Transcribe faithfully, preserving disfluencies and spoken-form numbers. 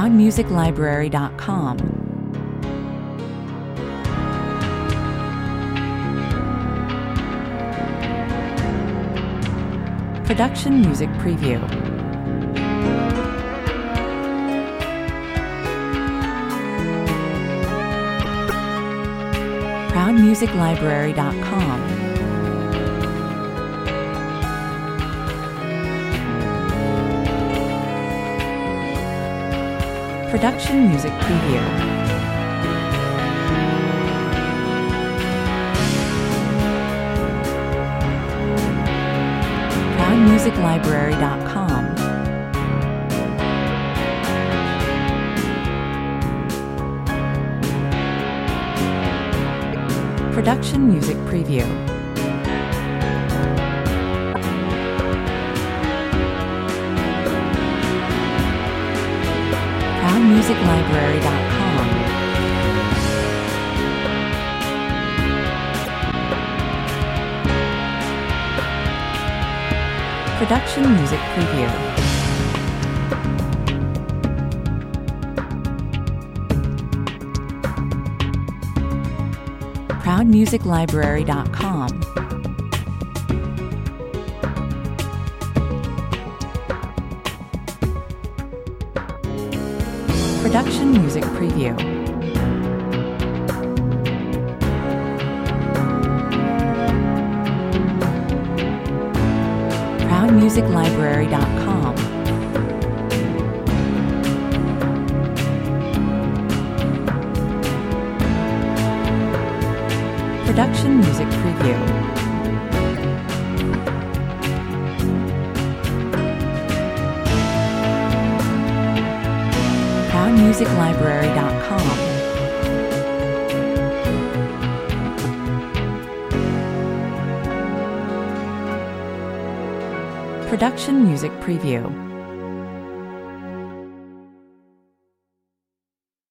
proud music library dot com. Production Music Preview. proud music library dot com. Production Music Preview. proud music library dot com. Production Music Preview. proud music library dot com. Production Music Preview. proud music library dot com. Production Music Preview. proud music library dot com. Production Music Preview. proud music library dot com. Production Music Preview.